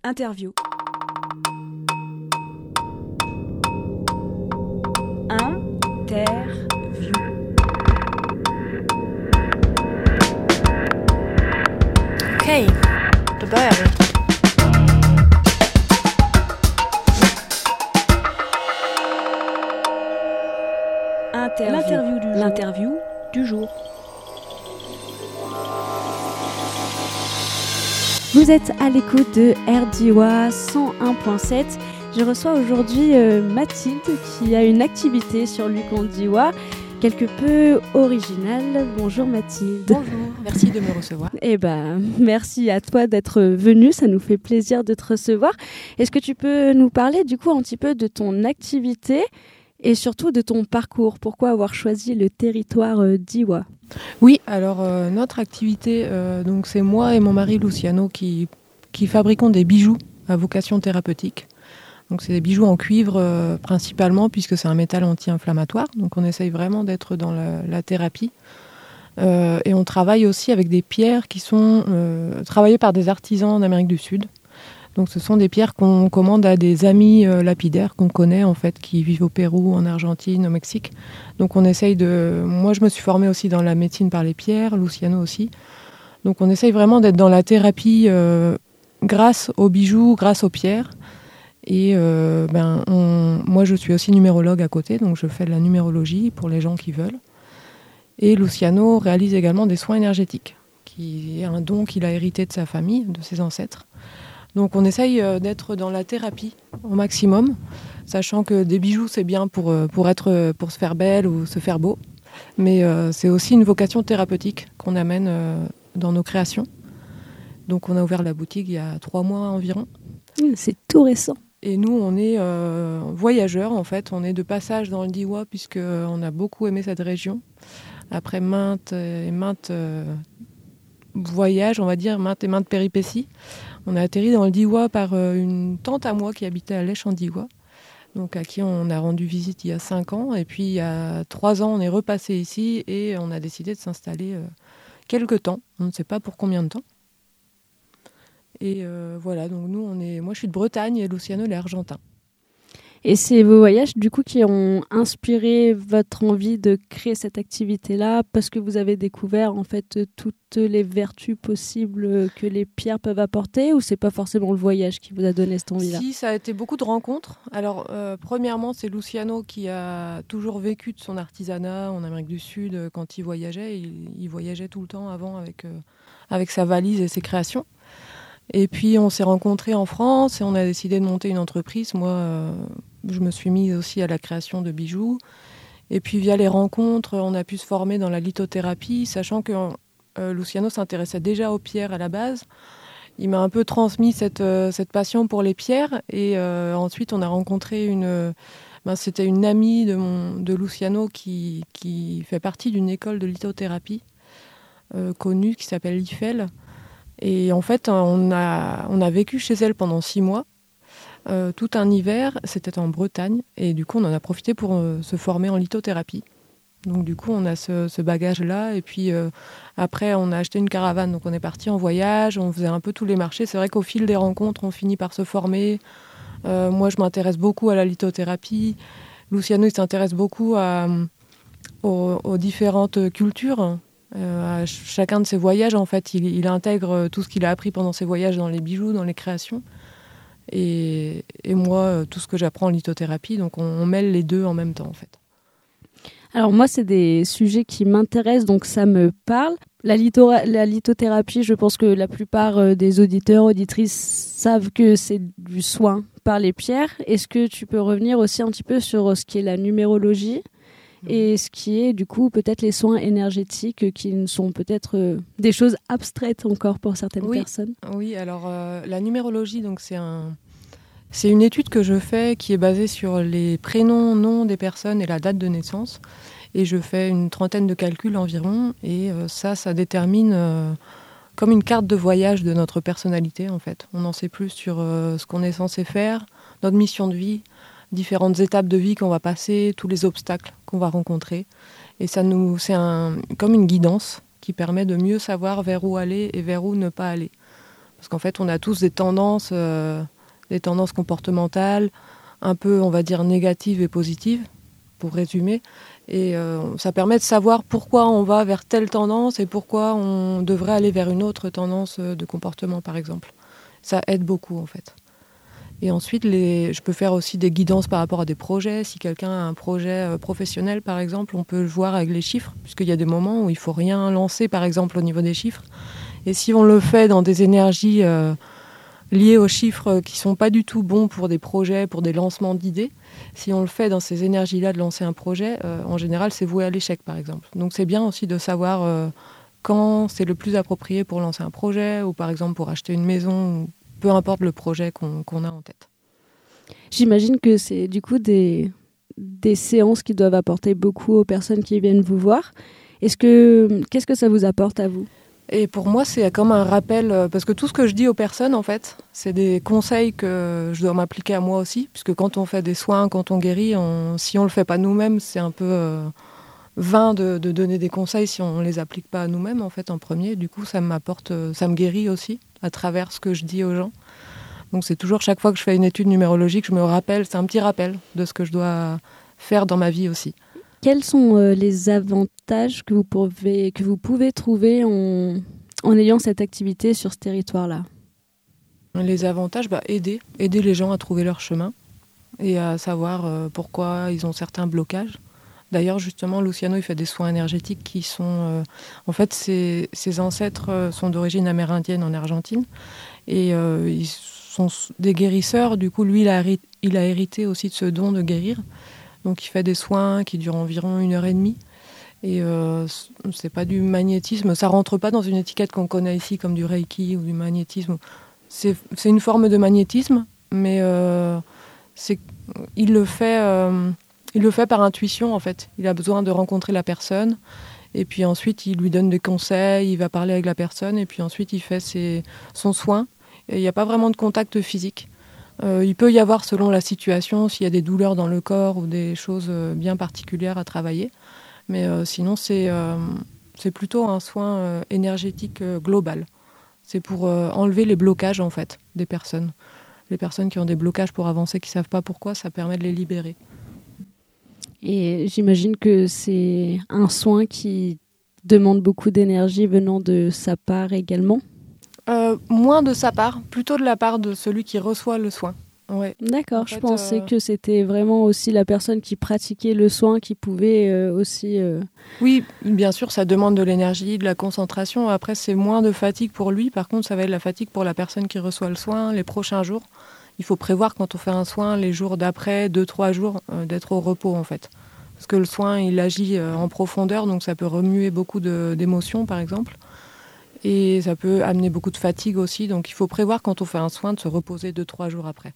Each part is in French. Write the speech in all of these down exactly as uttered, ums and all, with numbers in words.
Interview. Interview. Okej, då börjar vi. Interview. L'interview du jour. L'interview du jour. Vous êtes à l'écoute de R D W A cent un point sept. Je reçois aujourd'hui euh, Mathilde qui a une activité sur Luc-en D W A quelque peu originale. Bonjour Mathilde. Bonjour, merci de me recevoir. Eh ben, merci à toi d'être venue, ça nous fait plaisir de te recevoir. Est-ce que tu peux nous parler du coup un petit peu de ton activité et surtout de ton parcours? Pourquoi avoir choisi le territoire euh, D W A? Oui, alors euh, notre activité, euh, donc c'est moi et mon mari Luciano qui, qui fabriquons des bijoux à vocation thérapeutique. Donc c'est des bijoux en cuivre euh, principalement puisque c'est un métal anti-inflammatoire. Donc on essaye vraiment d'être dans la, la thérapie. Euh, et on travaille aussi avec des pierres qui sont euh, travaillées par des artisans d'Amérique du Sud. Donc ce sont des pierres qu'on commande à des amis euh, lapidaires qu'on connaît en fait, qui vivent au Pérou, en Argentine, au Mexique. Donc on essaye de... Moi je me suis formée aussi dans la médecine par les pierres, Luciano aussi. Donc on essaye vraiment d'être dans la thérapie euh, grâce aux bijoux, grâce aux pierres. Et euh, ben, on... moi je suis aussi numérologue à côté, donc je fais de la numérologie pour les gens qui veulent. Et Luciano réalise également des soins énergétiques, qui est un don qu'il a hérité de sa famille, de ses ancêtres. Donc on essaye d'être dans la thérapie au maximum, sachant que des bijoux c'est bien pour, pour, être, pour se faire belle ou se faire beau, mais euh, c'est aussi une vocation thérapeutique qu'on amène euh, dans nos créations. Donc on a ouvert la boutique il y a trois mois environ. C'est tout récent. Et nous on est euh, voyageurs en fait, on est de passage dans le D W A puisqu'on a beaucoup aimé cette région. Après maintes et maintes euh, voyages, on va dire, maintes et maintes péripéties, on a atterri dans le D W A par une tante à moi qui habitait à Lèche en D W A, donc à qui on a rendu visite il y a cinq ans. Et puis il y a trois ans, on est repassé ici et on a décidé de s'installer euh, quelque temps. On ne sait pas pour combien de temps. Et euh, voilà, donc nous, on est... moi je suis de Bretagne et Luciano, il est argentin. Et c'est vos voyages du coup qui ont inspiré votre envie de créer cette activité-là parce que vous avez découvert en fait toutes les vertus possibles que les pierres peuvent apporter, ou c'est pas forcément le voyage qui vous a donné cette envie-là? Si, ça a été beaucoup de rencontres. Alors euh, premièrement, c'est Luciano qui a toujours vécu de son artisanat en Amérique du Sud quand il voyageait. Il, il voyageait tout le temps avant avec, euh, avec sa valise et ses créations. Et puis on s'est rencontrés en France et on a décidé de monter une entreprise. Moi, euh, je me suis mise aussi à la création de bijoux. Et puis via les rencontres, on a pu se former dans la lithothérapie, sachant que euh, Luciano s'intéressait déjà aux pierres à la base. Il m'a un peu transmis cette, euh, cette passion pour les pierres. Et euh, ensuite, on a rencontré une... Ben, c'était une amie de, mon, de Luciano qui, qui fait partie d'une école de lithothérapie euh, connue qui s'appelle l'I F E L. Et en fait, on a, on a vécu chez elle pendant six mois, euh, tout un hiver, c'était en Bretagne, et du coup, on en a profité pour euh, se former en lithothérapie. Donc du coup, on a ce, ce bagage-là, et puis euh, après, on a acheté une caravane, donc on est parti en voyage, on faisait un peu tous les marchés. C'est vrai qu'au fil des rencontres, on finit par se former. Euh, moi, je m'intéresse beaucoup à la lithothérapie. Luciano, il s'intéresse beaucoup à, aux, aux différentes cultures. Euh, à chacun de ses voyages, en fait, il, il intègre tout ce qu'il a appris pendant ses voyages dans les bijoux, dans les créations. Et, et moi, tout ce que j'apprends en lithothérapie. Donc, on, on mêle les deux en même temps, en fait. Alors moi, c'est des sujets qui m'intéressent, donc ça me parle. La, litho- la lithothérapie, je pense que la plupart des auditeurs, auditrices savent que c'est du soin par les pierres. Est-ce que tu peux revenir aussi un petit peu sur ce qui est la numérologie ? Et ce qui est du coup peut-être les soins énergétiques qui sont peut-être euh, des choses abstraites encore pour certaines oui, personnes. Oui, alors euh, la numérologie, donc c'est, un, c'est une étude que je fais qui est basée sur les prénoms, noms des personnes et la date de naissance. Et je fais une trentaine de calculs environ. Et euh, ça, ça détermine euh, comme une carte de voyage de notre personnalité en fait. On en sait plus sur euh, ce qu'on est censé faire, notre mission de vie, différentes étapes de vie qu'on va passer, tous les obstacles qu'on va rencontrer. Et ça nous, c'est un, comme une guidance qui permet de mieux savoir vers où aller et vers où ne pas aller. Parce qu'en fait, on a tous des tendances, euh, des tendances comportementales, un peu, on va dire, négatives et positives, pour résumer. Et euh, ça permet de savoir pourquoi on va vers telle tendance et pourquoi on devrait aller vers une autre tendance de comportement, par exemple. Ça aide beaucoup, en fait. Et ensuite, les... je peux faire aussi des guidances par rapport à des projets. Si quelqu'un a un projet euh, professionnel, par exemple, on peut le voir avec les chiffres, puisqu'il y a des moments où il ne faut rien lancer, par exemple, au niveau des chiffres. Et si on le fait dans des énergies euh, liées aux chiffres qui ne sont pas du tout bons pour des projets, pour des lancements d'idées, si on le fait dans ces énergies-là de lancer un projet, euh, en général, c'est voué à l'échec, par exemple. Donc c'est bien aussi de savoir euh, quand c'est le plus approprié pour lancer un projet, ou par exemple pour acheter une maison, ou peu importe le projet qu'on, qu'on a en tête. J'imagine que c'est du coup des, des séances qui doivent apporter beaucoup aux personnes qui viennent vous voir. Est-ce que, qu'est-ce que ça vous apporte à vous ? Et pour moi, c'est comme un rappel, parce que tout ce que je dis aux personnes, en fait, c'est des conseils que je dois m'appliquer à moi aussi, puisque quand on fait des soins, quand on guérit, on, si on ne le fait pas nous-mêmes, c'est un peu euh, vain de, de donner des conseils si on ne les applique pas à nous-mêmes, en fait, en premier. Du coup, ça m'apporte, ça me guérit aussi, à travers ce que je dis aux gens. Donc c'est toujours, chaque fois que je fais une étude numérologique, je me rappelle, c'est un petit rappel de ce que je dois faire dans ma vie aussi. Quels sont euh, les avantages que vous pouvez, que vous pouvez trouver en, en ayant cette activité sur ce territoire-là ? Les avantages, bah, aider, aider les gens à trouver leur chemin et à savoir euh, pourquoi ils ont certains blocages. D'ailleurs, justement, Luciano, il fait des soins énergétiques qui sont... Euh, en fait, ses, ses ancêtres euh, sont d'origine amérindienne en Argentine et euh, ils sont des guérisseurs. Du coup, lui, il a, il a hérité aussi de ce don de guérir. Donc il fait des soins qui durent environ une heure et demie. Et euh, c'est pas du magnétisme. Ça rentre pas dans une étiquette qu'on connaît ici comme du Reiki ou du magnétisme. C'est, c'est une forme de magnétisme, mais euh, c'est, il, le fait, euh, il le fait par intuition en fait. Il a besoin de rencontrer la personne. Et puis ensuite, il lui donne des conseils, il va parler avec la personne. Et puis ensuite, il fait ses, son soin. Et il n'y a pas vraiment de contact physique. Euh, il peut y avoir, selon la situation, s'il y a des douleurs dans le corps ou des choses euh, bien particulières à travailler. Mais euh, sinon, c'est, euh, c'est plutôt un soin euh, énergétique euh, global. C'est pour euh, enlever les blocages, en fait, des personnes. Les personnes qui ont des blocages pour avancer, qui ne savent pas pourquoi, ça permet de les libérer. Et j'imagine que c'est un soin qui demande beaucoup d'énergie venant de sa part également. Euh, moins de sa part, plutôt de la part de celui qui reçoit le soin. Ouais. D'accord, En je fait, pensais euh... que c'était vraiment aussi la personne qui pratiquait le soin qui pouvait euh, aussi... Euh... Oui, bien sûr, ça demande de l'énergie, de la concentration. Après, c'est moins de fatigue pour lui. Par contre, ça va être la fatigue pour la personne qui reçoit le soin les prochains jours. Il faut prévoir quand on fait un soin, les jours d'après, deux, trois jours, euh, d'être au repos en fait. Parce que le soin, il agit euh, en profondeur, donc ça peut remuer beaucoup de, d'émotions par exemple. Et ça peut amener beaucoup de fatigue aussi. Donc il faut prévoir quand on fait un soin de se reposer deux, trois jours après.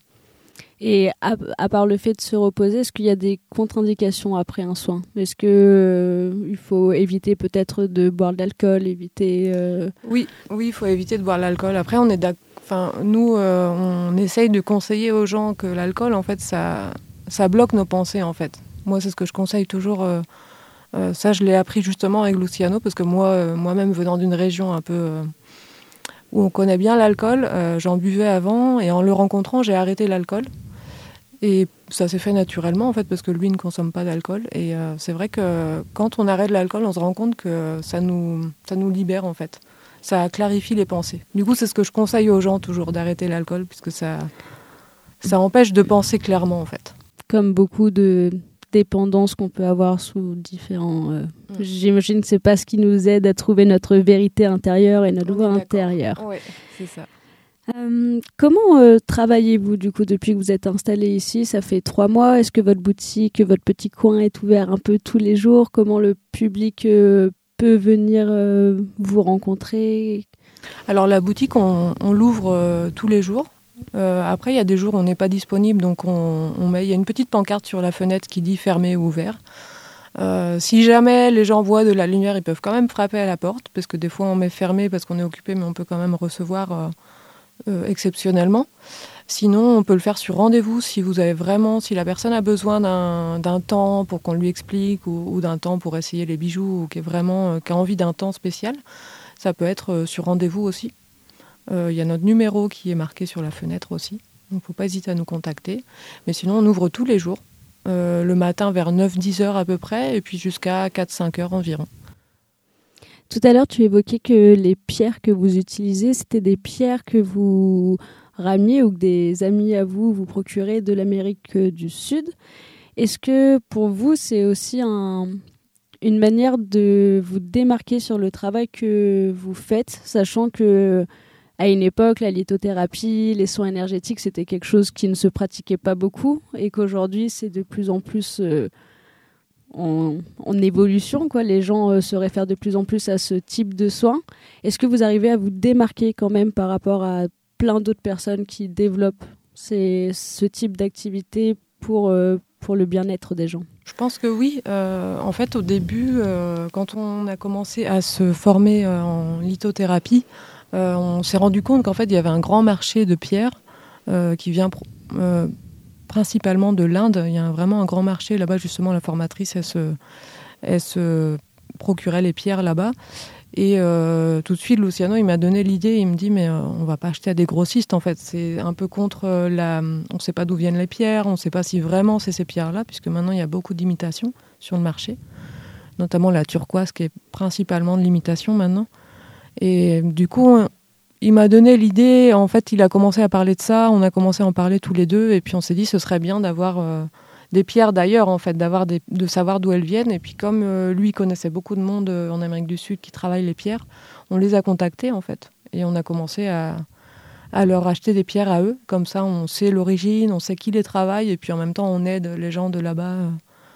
Et à, à part le fait de se reposer, est-ce qu'il y a des contre-indications après un soin ? Est-ce qu'il euh, faut éviter peut-être de boire de l'alcool, éviter... Euh... Oui, oui, il faut éviter de boire l'alcool. Après, on est d'accord. Enfin, nous, euh, on essaye de conseiller aux gens que l'alcool, en fait, ça, ça bloque nos pensées, en fait. Moi, c'est ce que je conseille toujours. Euh, euh, ça, je l'ai appris justement avec Luciano, parce que moi, euh, moi-même, venant d'une région un peu euh, où on connaît bien l'alcool, euh, j'en buvais avant, et en le rencontrant, j'ai arrêté l'alcool. Et ça s'est fait naturellement, en fait, parce que lui ne consomme pas d'alcool. Et euh, c'est vrai que quand on arrête l'alcool, on se rend compte que ça nous, ça nous libère, en fait. Ça clarifie les pensées. Du coup, c'est ce que je conseille aux gens, toujours, d'arrêter l'alcool, puisque ça, ça empêche de penser clairement, en fait. Comme beaucoup de dépendances qu'on peut avoir sous différents... Euh, mmh. J'imagine que c'est pas ce qui nous aide à trouver notre vérité intérieure et notre voix intérieure. Oui, c'est ça. Euh, comment euh, travaillez-vous du coup depuis que vous êtes installé ici ? Ça fait trois mois. Est-ce que votre boutique, votre petit coin est ouvert un peu tous les jours ? Comment le public euh, peut venir euh, vous rencontrer ? Alors la boutique, on, on l'ouvre euh, tous les jours. Euh, après, il y a des jours où on n'est pas disponible, donc on, on met, il y a une petite pancarte sur la fenêtre qui dit fermé ou ouvert. Euh, si jamais les gens voient de la lumière, ils peuvent quand même frapper à la porte, parce que des fois on met fermé parce qu'on est occupé, mais on peut quand même recevoir euh, euh, exceptionnellement. Sinon, on peut le faire sur rendez-vous si vous avez vraiment, si la personne a besoin d'un, d'un temps pour qu'on lui explique ou, ou d'un temps pour essayer les bijoux ou qui est vraiment, euh, qui a envie d'un temps spécial. Ça peut être euh, sur rendez-vous aussi. Il y a notre numéro qui est marqué sur la fenêtre aussi. Donc, il ne faut pas hésiter à nous contacter. Mais sinon, on ouvre tous les jours. Euh, le matin vers neuf à dix heures à peu près, et puis jusqu'à quatre à cinq heures environ. Tout à l'heure, tu évoquais que les pierres que vous utilisez, c'était des pierres que vous ramiez ou que des amis à vous vous procurez de l'Amérique du Sud. Est-ce que pour vous, c'est aussi un, une manière de vous démarquer sur le travail que vous faites, sachant que à une époque, la lithothérapie, les soins énergétiques, c'était quelque chose qui ne se pratiquait pas beaucoup et qu'aujourd'hui, c'est de plus en plus euh, en, en évolution, quoi. Les gens euh, se réfèrent de plus en plus à ce type de soins. Est-ce que vous arrivez à vous démarquer quand même par rapport à plein d'autres personnes qui développent ces, ce type d'activité pour, euh, pour le bien-être des gens ? Je pense que oui. Euh, en fait, au début, euh, quand on a commencé à se former euh, en lithothérapie, Euh, on s'est rendu compte qu'en fait, il y avait un grand marché de pierres euh, qui vient pr- euh, principalement de l'Inde. Il y a vraiment un grand marché là-bas. Justement, la formatrice, elle se, elle se procurait les pierres là-bas. Et euh, tout de suite, Luciano, il m'a donné l'idée. Il me dit, mais euh, on va pas acheter à des grossistes, en fait. C'est un peu contre euh, la... On ne sait pas d'où viennent les pierres. On ne sait pas si vraiment c'est ces pierres-là, puisque maintenant, il y a beaucoup d'imitations sur le marché. Notamment la turquoise, qui est principalement de l'imitation maintenant. Et du coup, il m'a donné l'idée, en fait, il a commencé à parler de ça, on a commencé à en parler tous les deux, et puis on s'est dit ce serait bien d'avoir euh, des pierres d'ailleurs, en fait, d'avoir des, de savoir d'où elles viennent. Et puis comme euh, lui connaissait beaucoup de monde euh, en Amérique du Sud qui travaille les pierres, on les a contactés, en fait. Et on a commencé à, à leur acheter des pierres à eux. Comme ça, on sait l'origine, on sait qui les travaille, et puis en même temps, on aide les gens de là-bas euh,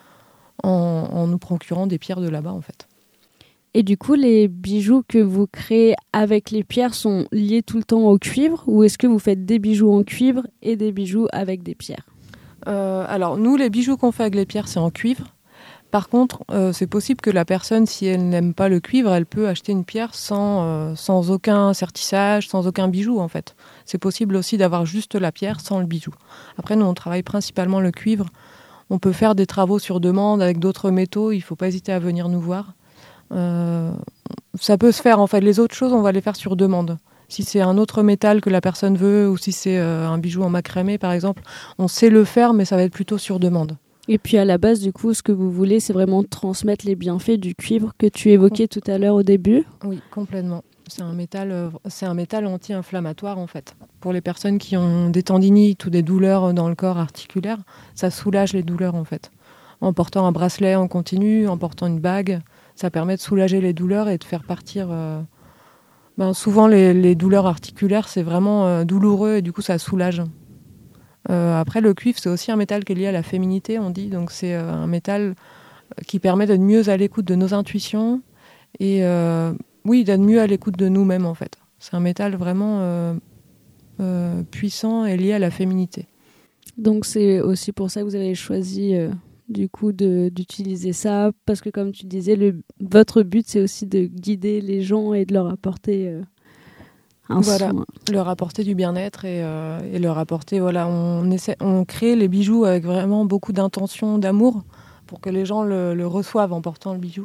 en, en nous procurant des pierres de là-bas, en fait. Et du coup, les bijoux que vous créez avec les pierres sont liés tout le temps au cuivre, ou est-ce que vous faites des bijoux en cuivre et des bijoux avec des pierres ? euh, Alors, nous, les bijoux qu'on fait avec les pierres, c'est en cuivre. Par contre, euh, c'est possible que la personne, si elle n'aime pas le cuivre, elle peut acheter une pierre sans, euh, sans aucun sertissage, sans aucun bijou, en fait. C'est possible aussi d'avoir juste la pierre sans le bijou. Après, nous, on travaille principalement le cuivre. On peut faire des travaux sur demande avec d'autres métaux. Il ne faut pas hésiter à venir nous voir. Euh, ça peut se faire, en fait. Les autres choses, on va les faire sur demande. Si c'est un autre métal que la personne veut, ou si c'est euh, un bijou en macramé, par exemple, on sait le faire, mais ça va être plutôt sur demande. Et puis à la base, du coup, ce que vous voulez, c'est vraiment transmettre les bienfaits du cuivre que tu évoquais tout à l'heure au début. Oui, complètement. C'est un métal, euh, c'est un métal anti-inflammatoire, en fait. Pour les personnes qui ont des tendinites ou des douleurs dans le corps articulaire, ça soulage les douleurs, en fait. En portant un bracelet en continu, en portant une bague, ça permet de soulager les douleurs et de faire partir... Euh... Ben, souvent, les, les douleurs articulaires, c'est vraiment euh, douloureux et du coup, ça soulage. Euh, après, le cuivre, c'est aussi un métal qui est lié à la féminité, on dit. Donc, c'est euh, un métal qui permet d'être mieux à l'écoute de nos intuitions et, euh, oui, d'être mieux à l'écoute de nous-mêmes, en fait. C'est un métal vraiment euh, euh, puissant et lié à la féminité. Donc, c'est aussi pour ça que vous avez choisi... Euh... du coup de, d'utiliser ça parce que comme tu disais le, votre but c'est aussi de guider les gens et de leur apporter euh, un voilà, soin. Leur apporter du bien-être et, euh, et leur apporter voilà on essaie on crée les bijoux avec vraiment beaucoup d'intention, d'amour pour que les gens le, le reçoivent en portant le bijou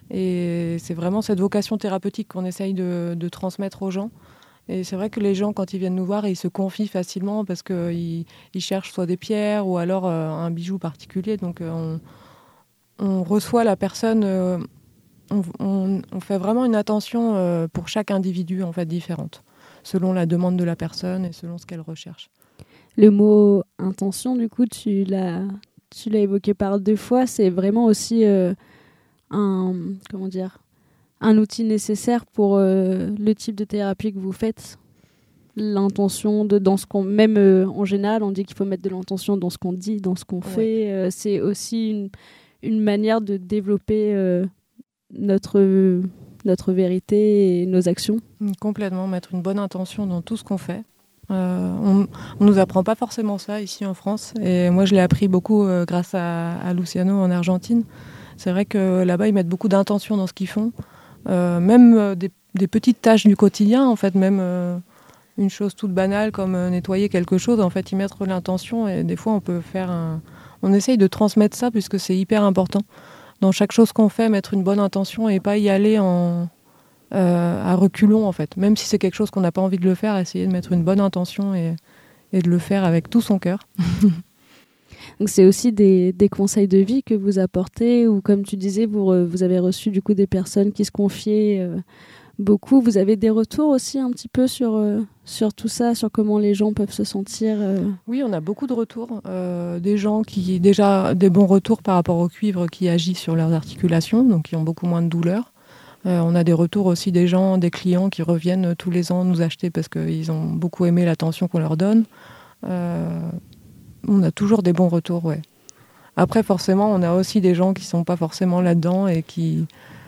et c'est vraiment cette vocation thérapeutique qu'on essaye de, de transmettre aux gens. Et c'est vrai que les gens, quand ils viennent nous voir, ils se confient facilement parce qu'ils ils cherchent soit des pierres ou alors euh, un bijou particulier. Donc euh, on, on reçoit la personne, euh, on, on, on fait vraiment une attention euh, pour chaque individu en fait différente, selon la demande de la personne et selon ce qu'elle recherche. Le mot intention, du coup, tu l'as, tu l'as évoqué par deux fois. C'est vraiment aussi euh, un, comment dire, un outil nécessaire pour euh, le type de thérapie que vous faites. L'intention de dans ce qu'on même euh, en général on dit qu'il faut mettre de l'intention dans ce qu'on dit, dans ce qu'on ouais. fait. Euh, c'est aussi une, une manière de développer euh, notre notre vérité et nos actions. Complètement, mettre une bonne intention dans tout ce qu'on fait. Euh, on, on nous apprend pas forcément ça ici en France et moi je l'ai appris beaucoup euh, grâce à, à Luciano en Argentine. C'est vrai que là-bas ils mettent beaucoup d'intention dans ce qu'ils font. Euh, même euh, des, des petites tâches du quotidien, en fait, même euh, une chose toute banale comme euh, nettoyer quelque chose, en fait, y mettre l'intention et des fois on peut faire un... On essaye de transmettre ça puisque c'est hyper important. Dans chaque chose qu'on fait, mettre une bonne intention et pas y aller en, euh, à reculons en fait. Même si c'est quelque chose qu'on n'a pas envie de le faire, essayer de mettre une bonne intention et, et de le faire avec tout son cœur. Donc c'est aussi des, des conseils de vie que vous apportez, ou comme tu disais, vous, re, vous avez reçu du coup des personnes qui se confiaient euh, beaucoup. Vous avez des retours aussi un petit peu sur, euh, sur tout ça, sur comment les gens peuvent se sentir euh... Oui, on a beaucoup de retours. Euh, des gens qui, déjà, des bons retours par rapport au cuivre qui agit sur leurs articulations, donc qui ont beaucoup moins de douleur. Euh, on a des retours aussi des gens, des clients qui reviennent tous les ans nous acheter parce qu'ils ont beaucoup aimé l'attention qu'on leur donne. Euh, on a toujours des bons retours, ouais. Après, forcément, on a aussi des gens qui ne sont pas forcément là-dedans et qui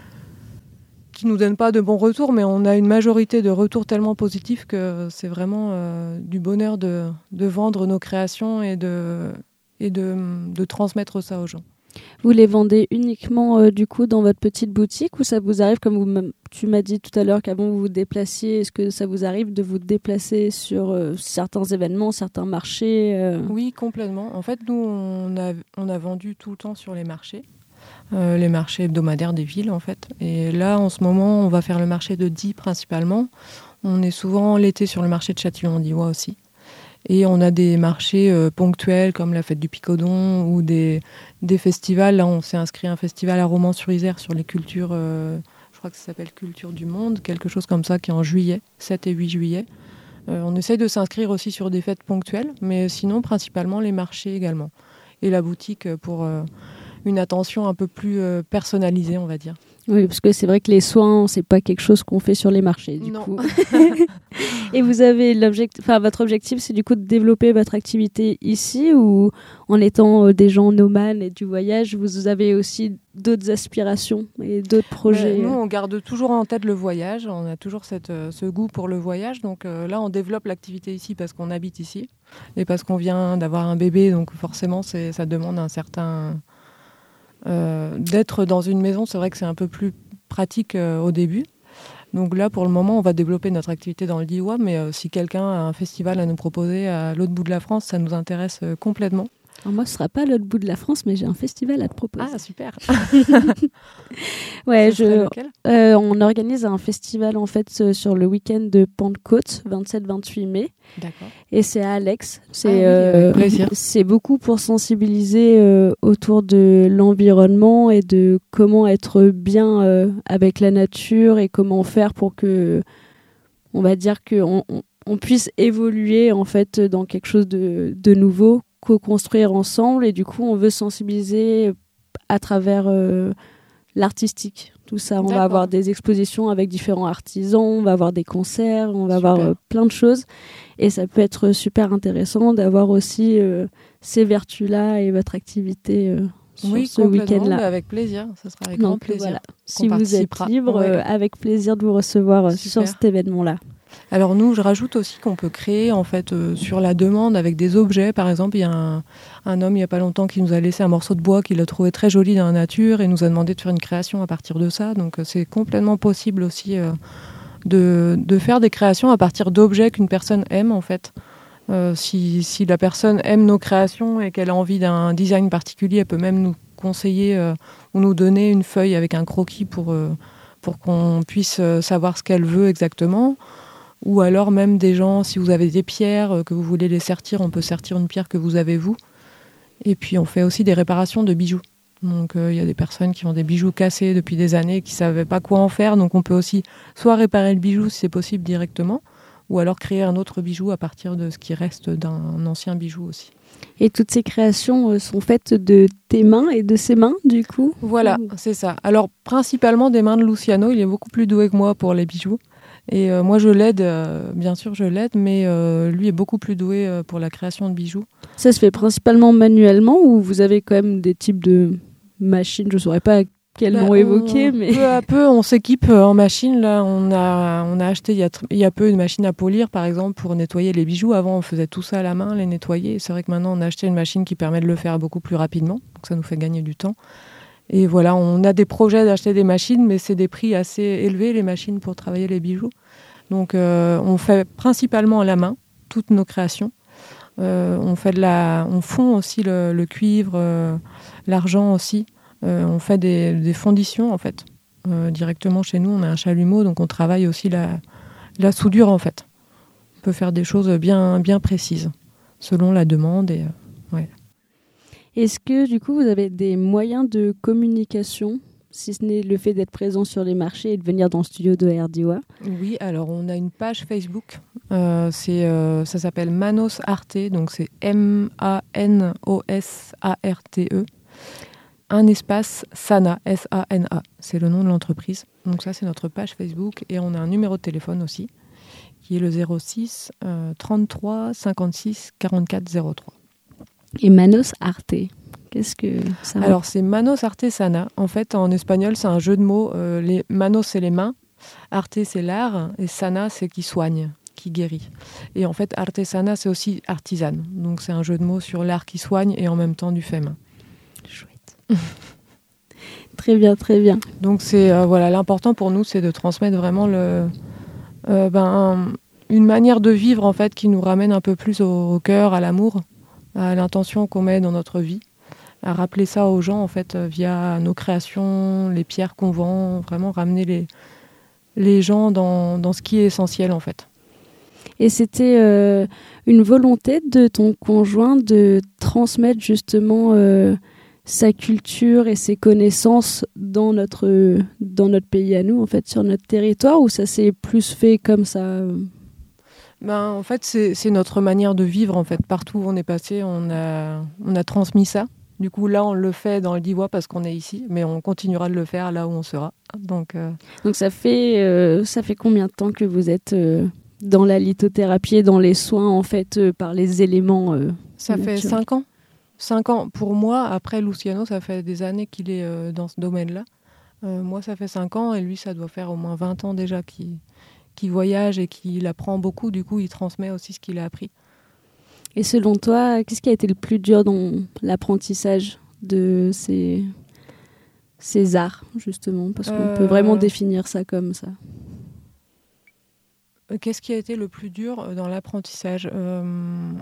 qui nous donnent pas de bons retours, mais on a une majorité de retours tellement positifs que c'est vraiment euh, du bonheur de, de vendre nos créations et de, et de, de transmettre ça aux gens. Vous les vendez uniquement euh, du coup dans votre petite boutique, ou ça vous arrive, comme vous, tu m'as dit tout à l'heure qu'avant vous vous déplaciez, est-ce que ça vous arrive de vous déplacer sur euh, certains événements, certains marchés euh... Oui, complètement. En fait, nous, on a, on a vendu tout le temps sur les marchés. Euh, les marchés hebdomadaires des villes en fait. Et là en ce moment on va faire le marché de Die principalement. On est souvent l'été sur le marché de Châtillon-en-Diois aussi. Et on a des marchés euh, ponctuels comme la fête du Picodon ou des, des festivals. Là on s'est inscrit à un festival à Romans-sur-Isère sur les cultures, euh, je crois que ça s'appelle Culture du Monde, quelque chose comme ça, qui est en juillet, sept et huit juillet. Euh, on essaye de s'inscrire aussi sur des fêtes ponctuelles, mais sinon principalement les marchés également. Et la boutique pour... Euh, une attention un peu plus euh, personnalisée, on va dire. Oui, parce que c'est vrai que les soins, c'est pas quelque chose qu'on fait sur les marchés, du non. coup. Et vous avez l'objectif, enfin, votre objectif, c'est du coup de développer votre activité ici, ou en étant euh, des gens nomades et du voyage, vous avez aussi d'autres aspirations et d'autres projets? Mais nous, on garde toujours en tête le voyage. On a toujours cette, euh, ce goût pour le voyage. Donc euh, là, on développe l'activité ici parce qu'on habite ici et parce qu'on vient d'avoir un bébé. Donc forcément, c'est, ça demande un certain... Euh, d'être dans une maison, c'est vrai que c'est un peu plus pratique euh, au début. Donc là, pour le moment, on va développer notre activité dans le Diois, mais euh, si quelqu'un a un festival à nous proposer à l'autre bout de la France, ça nous intéresse euh, complètement. Alors moi, ce ne sera pas à l'autre bout de la France, mais j'ai un festival à te proposer. Ah, super. Ouais, ce je, lequel euh, on organise un festival en fait sur le week-end de Pentecôte, vingt-sept vingt-huit mai. D'accord. Et c'est à Alex. C'est, ah, oui, euh, plaisir. c'est beaucoup pour sensibiliser euh, autour de l'environnement et de comment être bien euh, avec la nature et comment faire pour que, on va dire qu'on on, on puisse évoluer en fait dans quelque chose de, de nouveau, co-construire ensemble. Et du coup, on veut sensibiliser à travers euh, l'artistique. Tout ça, on D'accord. va avoir des expositions avec différents artisans, on va avoir des concerts, on va Super. avoir euh, plein de choses. Et ça peut être super intéressant d'avoir aussi euh, ces vertus-là et votre activité euh, sur oui, ce week-end-là. Oui, avec plaisir. Ça sera avec Donc, grand plaisir. Voilà. Si vous êtes libre, ouais. euh, avec plaisir de vous recevoir euh, sur cet événement-là. Alors nous, je rajoute aussi qu'on peut créer en fait euh, sur la demande avec des objets. Par exemple, il y a un, un homme il n'y a pas longtemps qui nous a laissé un morceau de bois qu'il a trouvé très joli dans la nature et nous a demandé de faire une création à partir de ça. Donc euh, c'est complètement possible aussi euh, de, de faire des créations à partir d'objets qu'une personne aime en fait. Euh, si, si la personne aime nos créations et qu'elle a envie d'un design particulier, elle peut même nous conseiller euh, ou nous donner une feuille avec un croquis pour, euh, pour qu'on puisse euh, savoir ce qu'elle veut exactement. Ou alors même des gens, si vous avez des pierres euh, que vous voulez les sertir, on peut sertir une pierre que vous avez vous. Et puis on fait aussi des réparations de bijoux. Donc il euh, y a des personnes qui ont des bijoux cassés depuis des années et qui ne savaient pas quoi en faire. Donc on peut aussi soit réparer le bijou si c'est possible directement, ou alors créer un autre bijou à partir de ce qui reste d'un ancien bijou aussi. Et toutes ces créations euh, sont faites de tes mains et de ses mains, du coup? Voilà, mmh. c'est ça. Alors principalement des mains de Luciano, il est beaucoup plus doué que moi pour les bijoux. Et euh, moi, je l'aide, euh, bien sûr, je l'aide, mais euh, lui est beaucoup plus doué euh, pour la création de bijoux. Ça se fait principalement manuellement ou vous avez quand même des types de machines? Je ne saurais pas quels bah, noms évoquer, on, mais... Peu à peu, on s'équipe en machine. Là, on a, on a acheté il y a, il y a peu une machine à polir, par exemple, pour nettoyer les bijoux. Avant, on faisait tout ça à la main, les nettoyer. Et c'est vrai que maintenant, on a acheté une machine qui permet de le faire beaucoup plus rapidement. Donc ça nous fait gagner du temps. Et voilà, on a des projets d'acheter des machines, mais c'est des prix assez élevés, les machines pour travailler les bijoux. Donc euh, on fait principalement à la main toutes nos créations. Euh, on fait de la, on fond aussi le, le cuivre, euh, l'argent aussi. Euh, on fait des, des fonditions en fait. Euh, directement chez nous, on a un chalumeau, donc on travaille aussi la, la soudure en fait. On peut faire des choses bien, bien précises, selon la demande. Et, euh, ouais. Est-ce que du coup vous avez des moyens de communication, si ce n'est le fait d'être présent sur les marchés et de venir dans le studio de Herdiwa? Oui, alors on a une page Facebook, euh, c'est, euh, ça s'appelle Manos Arte, donc c'est M A N O S A R T E. Un espace Sana, S A N A, c'est le nom de l'entreprise. Donc ça, c'est notre page Facebook. Et on a un numéro de téléphone aussi, qui est le zéro six euh, trente-trois cinquante-six quarante-quatre zéro trois. Et Manos Arte, qu'est-ce que ça va? Alors, c'est Manos Artesana. En fait, en espagnol, c'est un jeu de mots. Euh, les Manos, c'est les mains. Arte, c'est l'art. Et Sana, c'est qui soigne, qui guérit. Et en fait, Artesana, c'est aussi artisane. Donc, c'est un jeu de mots sur l'art qui soigne et en même temps du fait main. Chouette. Très bien, très bien. Donc c'est euh, voilà, l'important pour nous, c'est de transmettre vraiment le, euh, ben, une manière de vivre en fait qui nous ramène un peu plus au, au cœur, à l'amour, à l'intention qu'on met dans notre vie, à rappeler ça aux gens en fait via nos créations, les pierres qu'on vend, vraiment ramener les les gens dans dans ce qui est essentiel en fait. Et c'était euh, une volonté de ton conjoint de transmettre justement euh, sa culture et ses connaissances dans notre, dans notre pays à nous, en fait, sur notre territoire, ou ça s'est plus fait comme ça? Ben, en fait, c'est, c'est notre manière de vivre, en fait. Partout où on est passé, on a, on a transmis ça. Du coup, là, on le fait dans le Diois parce qu'on est ici, mais on continuera de le faire là où on sera. Donc, euh... Donc ça fait, euh, ça fait combien de temps que vous êtes euh, dans la lithothérapie et dans les soins, en fait, euh, par les éléments euh, Ça naturels? fait cinq ans. Cinq ans pour moi. Après, Luciano, ça fait des années qu'il est euh, dans ce domaine-là. Euh, moi, ça fait cinq ans et lui, ça doit faire au moins vingt ans déjà qu'il, qu'il voyage et qu'il apprend beaucoup. Du coup, il transmet aussi ce qu'il a appris. Et selon toi, qu'est-ce qui a été le plus dur dans l'apprentissage de ces, ces arts, justement? Parce qu'on euh... peut vraiment définir ça comme ça. Qu'est-ce qui a été le plus dur dans l'apprentissage ? euh...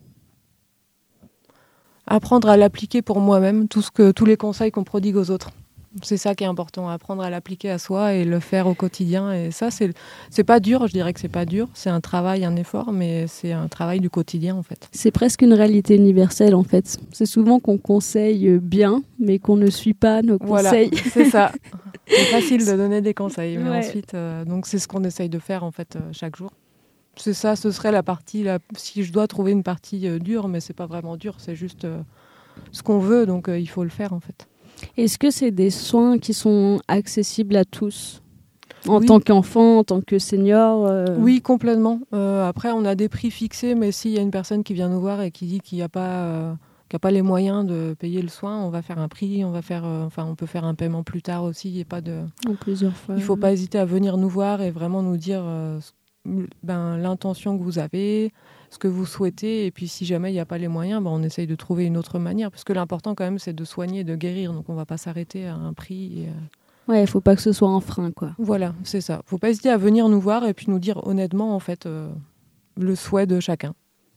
Apprendre à l'appliquer pour moi-même, tout ce que, tous les conseils qu'on prodigue aux autres. C'est ça qui est important, apprendre à l'appliquer à soi et le faire au quotidien. Et ça, c'est, c'est pas dur, je dirais que c'est pas dur. C'est un travail, un effort, mais c'est un travail du quotidien, en fait. C'est presque une réalité universelle, en fait. C'est souvent qu'on conseille bien, mais qu'on ne suit pas nos conseils. Voilà, c'est ça. C'est facile de donner des conseils, mais ouais. ensuite, euh, donc c'est ce qu'on essaye de faire, en fait, euh, chaque jour. C'est ça, ce serait la partie, la, si je dois trouver une partie euh, dure, mais c'est pas vraiment dur, c'est juste euh, ce qu'on veut, donc euh, il faut le faire, en fait. Est-ce que c'est des soins qui sont accessibles à tous, en oui. tant qu'enfant, en tant que senior euh... Oui, complètement. Euh, après, on a des prix fixés, mais s'il y a une personne qui vient nous voir et qui dit qu'il n'y a pas, euh, qu'il n'y a pas les moyens de payer le soin, on va faire un prix, on va faire, euh, enfin, on peut faire un paiement plus tard aussi. Il y a pas de. En plusieurs fois. Il ne faut pas hésiter à venir nous voir et vraiment nous dire euh, ben, l'intention que vous avez, ce que vous souhaitez, et puis si jamais il n'y a pas les moyens, ben, on essaye de trouver une autre manière, parce que l'important quand même c'est de soigner et de guérir, donc on ne va pas s'arrêter à un prix. Et, euh... Ouais, il ne faut pas que ce soit un frein, quoi. Voilà, c'est ça. Il ne faut pas hésiter à venir nous voir et puis nous dire honnêtement en fait euh, le souhait de chacun.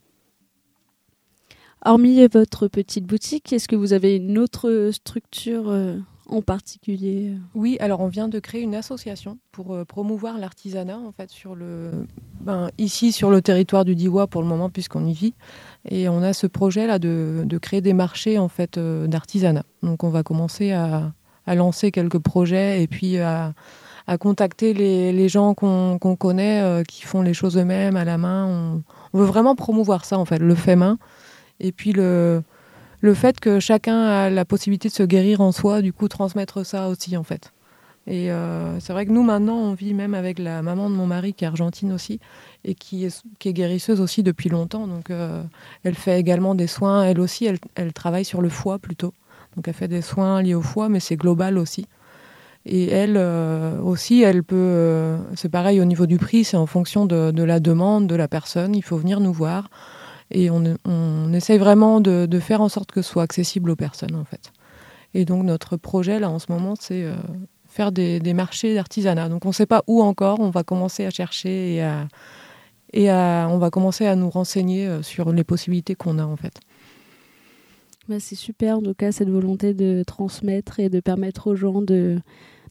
Hormis votre petite boutique, est-ce que vous avez une autre structure euh, en particulier? Oui, alors on vient de créer une association pour euh, promouvoir l'artisanat en fait sur le, ben, ici sur le territoire du Diois pour le moment puisqu'on y vit, et on a ce projet là de, de créer des marchés en fait euh, d'artisanat. Donc on va commencer à, à lancer quelques projets et puis à, à contacter les, les gens qu'on, qu'on connaît euh, qui font les choses eux-mêmes à la main. On, on veut vraiment promouvoir ça en fait, le fait main, et puis le Le fait que chacun a la possibilité de se guérir en soi, du coup transmettre ça aussi en fait. Et euh, c'est vrai que nous maintenant on vit même avec la maman de mon mari qui est argentine aussi et qui est, qui est guérisseuse aussi depuis longtemps. Donc euh, elle fait également des soins, elle aussi elle, elle travaille sur le foie plutôt. Donc elle fait des soins liés au foie mais c'est global aussi. Et elle euh, aussi, elle peut, euh, c'est pareil au niveau du prix, c'est en fonction de, de la demande de la personne, il faut venir nous voir. Et on, on essaye vraiment de, de faire en sorte que ce soit accessible aux personnes, en fait. Et donc, notre projet, là, en ce moment, c'est euh, faire des, des marchés d'artisanat. Donc, on ne sait pas où encore. On va commencer à chercher et, à, et à, on va commencer à nous renseigner sur les possibilités qu'on a, en fait. Bah, c'est super, en tout cas, cette volonté de transmettre et de permettre aux gens de,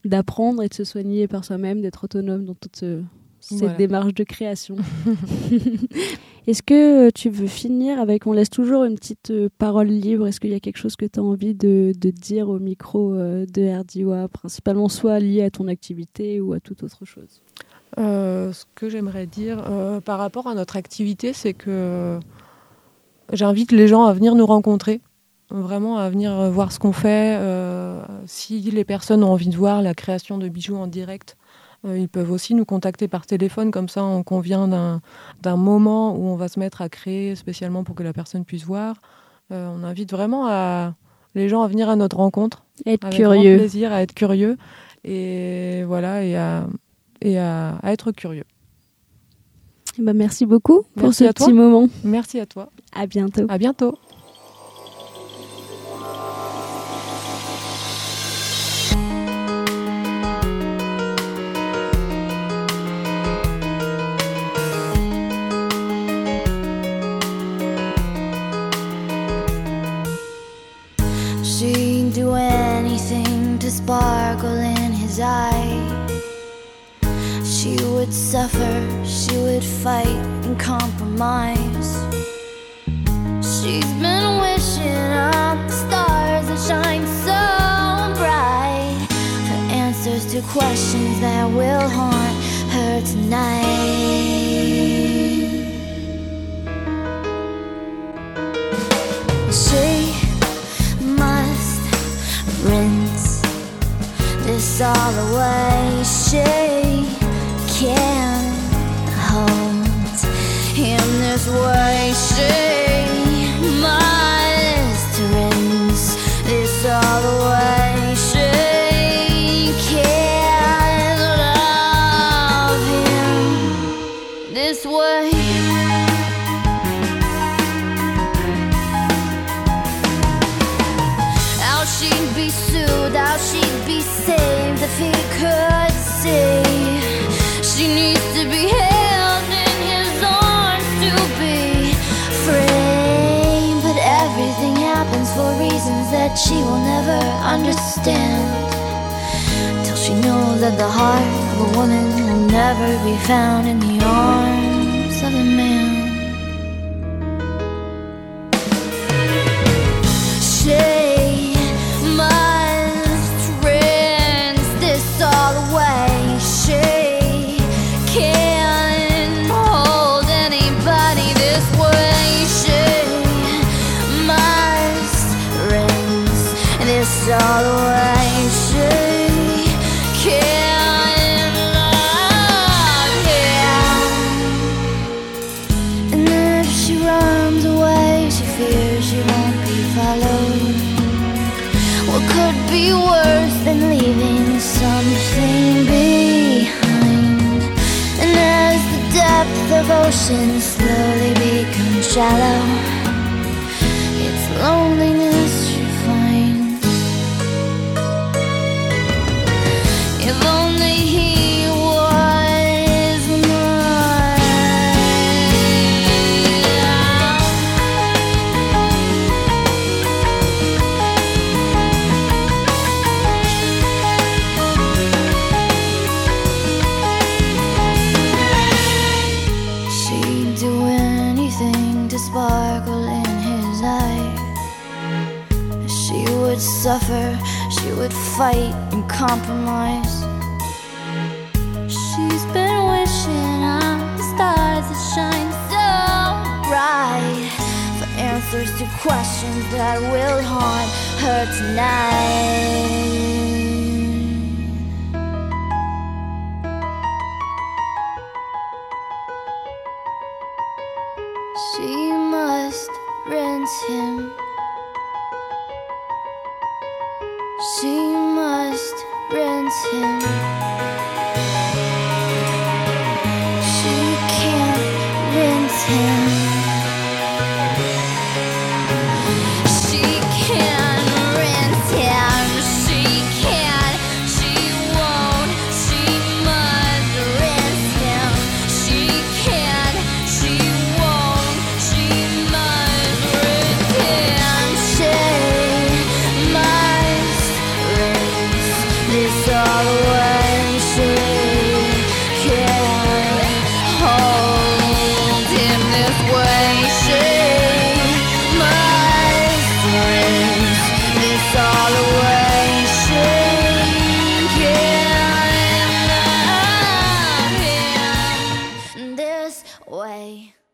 d'apprendre et de se soigner par soi-même, d'être autonome dans toute ce, cette Voilà. démarche de création. Est-ce que tu veux finir avec, on laisse toujours une petite euh, parole libre, est-ce qu'il y a quelque chose que tu as envie de, de dire au micro euh, de Erdiwa, principalement soit lié à ton activité ou à toute autre chose? Euh, ce que j'aimerais dire euh, par rapport à notre activité, c'est que j'invite les gens à venir nous rencontrer, vraiment à venir voir ce qu'on fait. Euh, si les personnes ont envie de voir la création de bijoux en direct, euh, ils peuvent aussi nous contacter par téléphone, comme ça on convient d'un, d'un moment où on va se mettre à créer spécialement pour que la personne puisse voir. Euh, on invite vraiment à, les gens à venir à notre rencontre, Être avec curieux. grand plaisir, à être curieux et, voilà, et, à, et à, à être curieux. Eh ben, merci beaucoup pour Merci ce à toi. petit moment. Merci à toi. À bientôt. À bientôt. She'd do anything to sparkle in his eye. She would suffer, she would fight and compromise. She's been wishing up the stars that shine so bright for answers to questions that will haunt her tonight. She must rinse this all away. She can't hold him this way. She must rinse this all away. She can't love him this way. How she'd be soothed, how she'd be saved if he could see. She needs to be held in his arms to be free. But everything happens for reasons that she will never understand, till she knows that the heart of a woman will never be found in the arms of a man. She must rinse this all away. She can't hold anybody this way. She must rinse this all away. She can't love him. And if she runs away, she fears she won't be followed. What could be worse than leaving something behind? And as the depth of ocean slowly becomes shallow, it's loneliness you find. If only he was mine. She'd do anything to sparkle in his eye. She would suffer, she would fight and compromise. She's been wishing on the stars that shine so bright for answers to questions that will haunt her tonight. She must rinse him. She must rinse him. She can't rinse him. She can't rinse him. She can't. She won't. She must rinse him. She can't. She won't. She must rinse him. She must rinse this all away. this way.